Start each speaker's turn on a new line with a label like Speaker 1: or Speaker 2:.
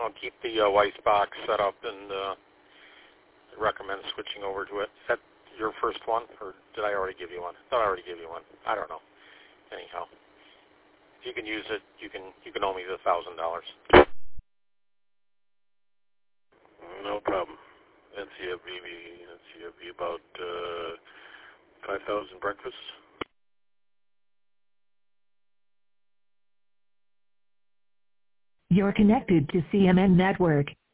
Speaker 1: I'll keep the Weiss box set up and recommend switching over to it. Is that your first one, or did I already give you one? I thought I already gave you one. I don't know. Anyhow, if you can use it, you can owe me the $1,000.
Speaker 2: No problem. NCFB about 5,000 breakfasts.
Speaker 3: You're connected to CMN Network.